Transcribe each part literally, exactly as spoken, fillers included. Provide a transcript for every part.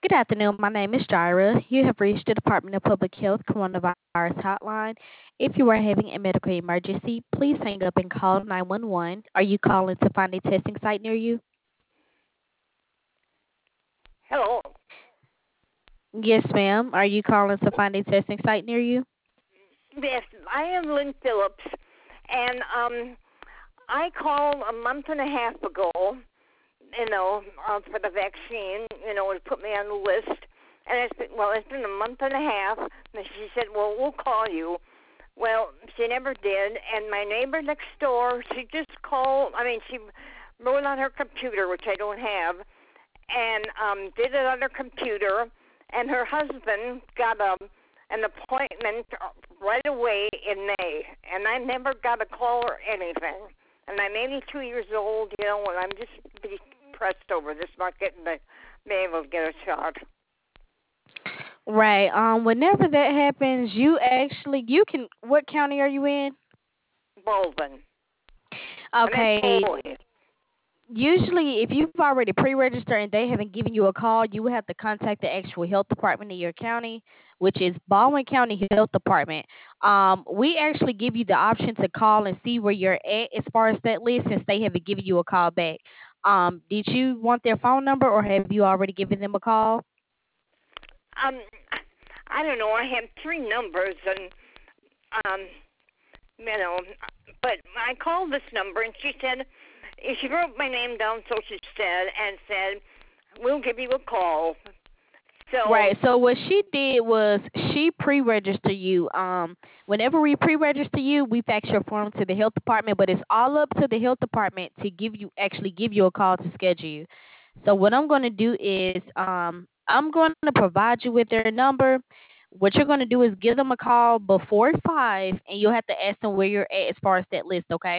Good afternoon. My name is Jira. You have reached the Department of Public Health Coronavirus Hotline. If you are having a medical emergency, please hang up and call nine one one. Are you calling to find a testing site near you? Hello. Yes, ma'am. Are you calling to find a testing site near you? Yes, I am Lynn Phillips, and um, I called a month and a half ago, you know, uh, for the vaccine, you know, to put me on the list. And it's been, well, it's been a month and a half, and she said, well, we'll call you. Well, she never did, and my neighbor next door, she just called, I mean, she wrote on her computer, which I don't have, and um, did it on her computer, and her husband got a an appointment right away in May, and I never got a call or anything. And I'm eighty-two years old, you know, and I'm just depressed over this, not getting to be able to get a shot. Right. Um. Whenever that happens, you actually you can. What county are you in? Baldwin. I'm in Okay. Foley. Usually, if you've already pre-registered and they haven't given you a call, you would have to contact the actual health department in your county, which is Baldwin County Health Department. Um, we actually give you the option to call and see where you're at as far as that list, since they haven't given you a call back. Um, did you want their phone number, or have you already given them a call? Um, I don't know. I have three numbers, and um, you know, but I called this number, and she said she wrote my name down, so she said, and said we'll give you a call. So Right. So what she did was she pre-registered you. Um, whenever we pre-register you, we fax your form to the health department, but it's all up to the health department to give you actually give you a call to schedule you. So what I'm going to do is um, I'm going to provide you with their number. What you're going to do is give them a call before five, and you'll have to ask them where you're at as far as that list. Okay.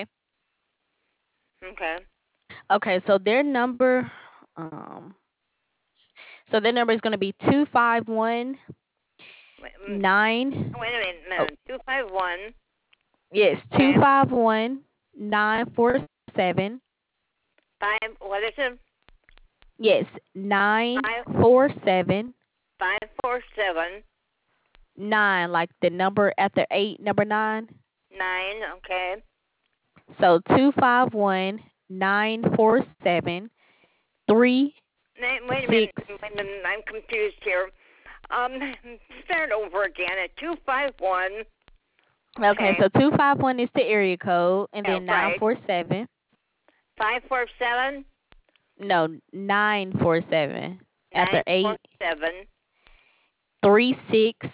okay. Okay. So their number, um, so their number is going to be two five one Wait, mm, nine. wait a minute, Oh, no, two five one. yes, two Okay, five one nine four seven. five. What is it? Yes, nine Five four seven five four seven nine, like the number after eight, number nine. nine. Okay. So two five one nine four seven three Na- Wait a six. minute. Wait a minute. I'm confused here. Um, start over again at two five one. Okay, Okay. so two five one is the area code, and Yeah, then nine right. four seven. Five four seven No, nine four seven. nine After four eight, seven. three six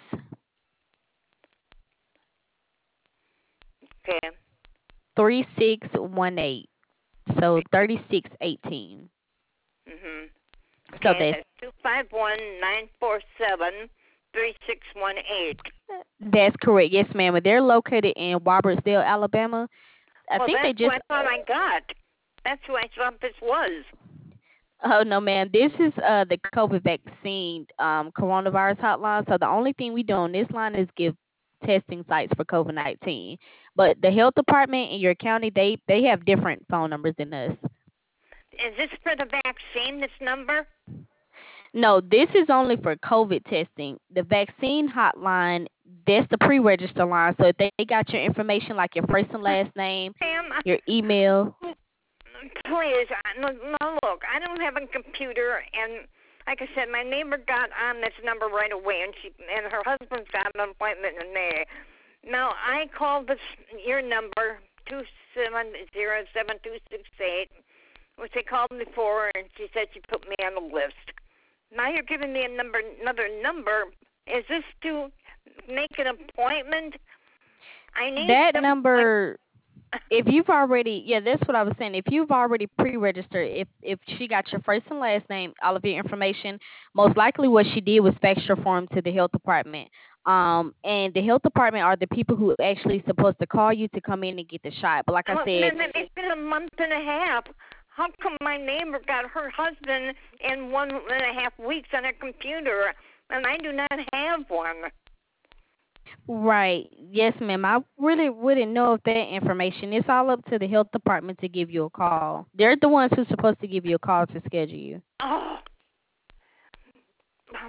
Okay. three six one eight. So thirty six eighteen. Mhm. So Okay. that's That's two five one nine four seven three six one eight. That's correct. Yes, ma'am. They're located in Robertsdale, Alabama. I Well, think they that's who just. I thought I got. That's who I thought this was. Oh no, ma'am. This is uh the COVID vaccine um coronavirus hotline. So the only thing we do on this line is give testing sites for COVID nineteen. But the health department in your county, they they have different phone numbers than us. Is this for the vaccine? This number? No, this is only for COVID testing. The vaccine hotline, that's the pre-register line. So if they got your information like your first and last name, Pam, your email. please, I- no, no, look, I don't have a computer, and like I said, my neighbor got on this number right away, and she and her husband's got an appointment in May. Now I called this your number two seven zero seven two six eight, which they called me before, and she said she put me on the list. Now you're giving me a number, another number. Is this to make an appointment? I need That some. number, if you've already, yeah, that's what I was saying. If you've already pre-registered, if if she got your first and last name, all of your information, most likely what she did was fax your form to the health department. Um, and the health department are the people who actually supposed to call you to come in and get the shot. But like I Well, said, then it's been a month and a half. How come my neighbor got her husband in one and a half weeks on a computer, and I do not have one? right, yes, ma'am. I really wouldn't know if that information. It's all up to the health department to give you a call. They're the ones who's supposed to give you a call to schedule you. Oh,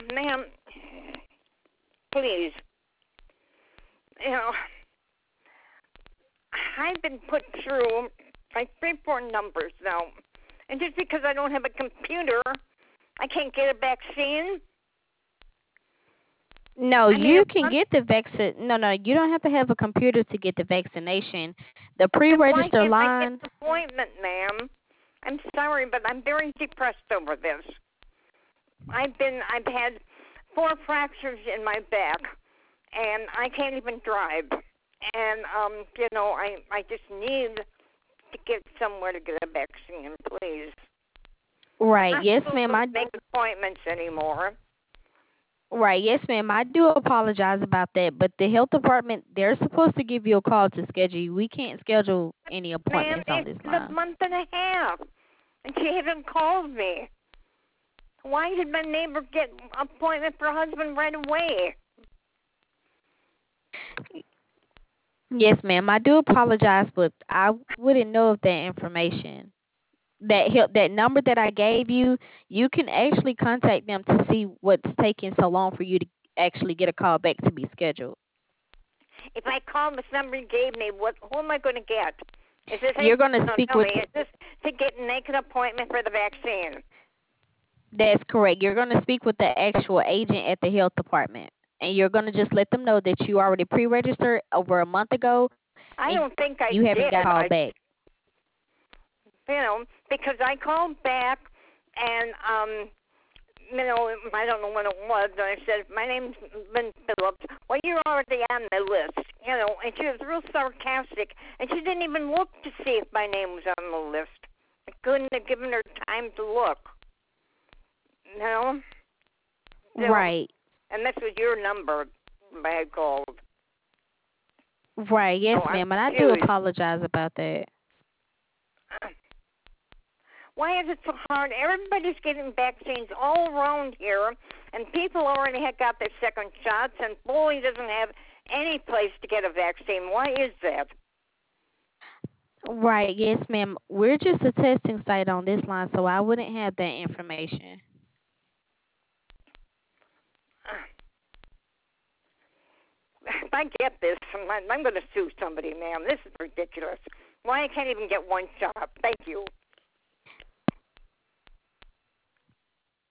ma'am, please. You know, I've been put through like three, four numbers now. And just because I don't have a computer, I can't get a vaccine. No, I mean, you can get the vaccine. No, no, you don't have to have a computer to get the vaccination. The then why pre-register can't I get line. an appointment, ma'am? I'm sorry, but I'm very depressed over this. I've been, I've had four fractures in my back, and I can't even drive. And um, you know, I, I just need to get somewhere to get a vaccine, please. Right. I'm Yes, not ma'am. supposed I to make appointments anymore. Right. Yes, ma'am. I do apologize about that, but the health department, they're supposed to give you a call to schedule you. We can't schedule any Ma'am, appointments on it's this been a line. month and a half, and she hasn't called me. Why did my neighbor get an appointment for her husband right away? Yes, ma'am. I do apologize, but I wouldn't know of that information. That help that number that I gave you, you can actually contact them to see what's taking so long for you to actually get a call back to be scheduled. If I call this number you gave me, what? Who am I going to get? Is this? You're going to No, speak tell with me. Is this to get make an appointment for the vaccine? That's correct. You're going to speak with the actual agent at the health department, and you're going to just let them know that you already pre-registered over a month ago, I and don't think I you haven't did. got a call I, back. you know, because I called back and um, you know, I don't know when it was, and I said, my name's Lynn Phillips. Well, you're already on the list, you know, and she was real sarcastic, and she didn't even look to see if my name was on the list. I couldn't have given her time to look, you know? So, Right. and this was your number I had called. Right. Yes, So I'm ma'am. And I do confused. apologize about that. Why is it so hard? Everybody's getting vaccines all around here, and people already have got their second shots, and Foley doesn't have any place to get a vaccine. Why is that? Right. Yes, ma'am. We're just a testing site on this line, so I wouldn't have that information. If I get this, I'm, I'm going to sue somebody, ma'am. This is ridiculous. Why I can't even get one shot? Thank you.